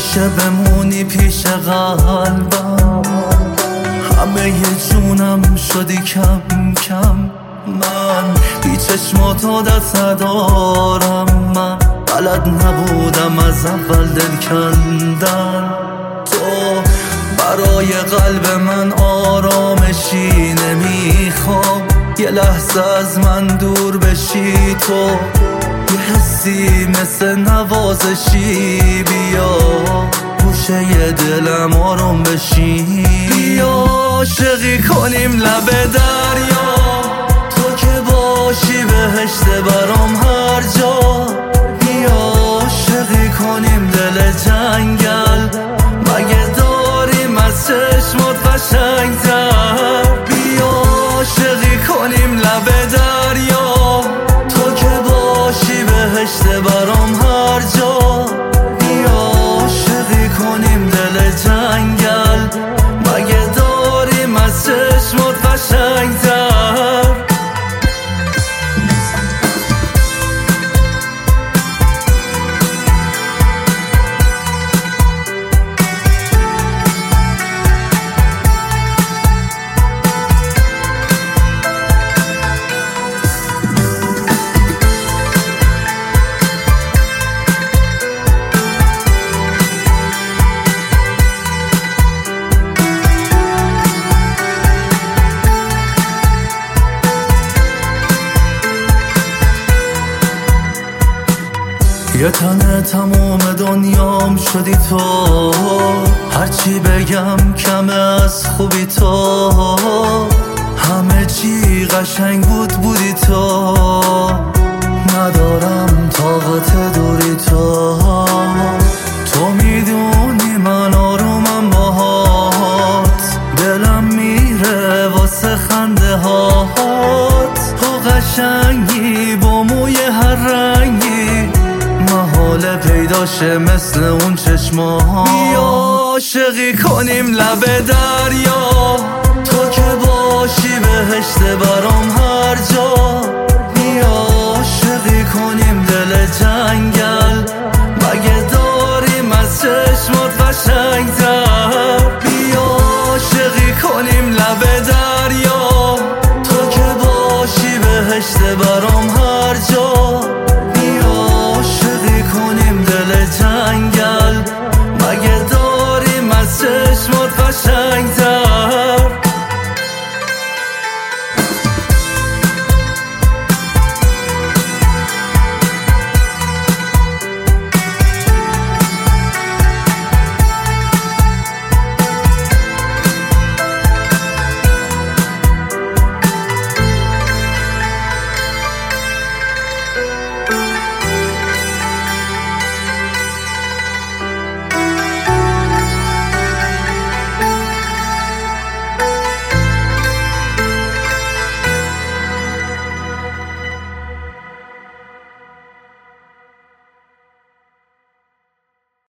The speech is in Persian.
باشه بمونی پیش قلبم، همه جونم شدی کم کم. من بی چشماتو دست ندارم، من بلد نبودم از اول دل کندن. تو برای قلب من آرامشی نمیخوام، یه لحظه از من دور بشی. تو یه حسی مثل نوازشی، بیا گوشه ی دلم آروم بشی. بیا عاشقی کنیم لب دریا، تو که باشی بهشت برام هر جا. بیا عاشقی کنیم دل جنگل، مگه داریم از چشمات قشنگ‌تر. بیا عاشقی کنیم لب دریا، تو که باشی بهشت برام هر جا. بیا عاشقی کنیم دل جنگل، مگه داریم از چشمات قشنگ‌تر. یه تنه تموم دنیام شدی تو، هرچی بگم کمه از خوبی تو. همه چی قشنگ بودی تو، ندارم طاقت دوری تو. تو میدونی من آرومم باهات، دلم میره واسه خنده هات. تو قشنگی با موی هر رنگی، محاله پیداشه مثل اون چشما. بیا عاشقی کنیم لب دریا، تو که باشی بهشت برام هر جا. بیا عاشقی کنیم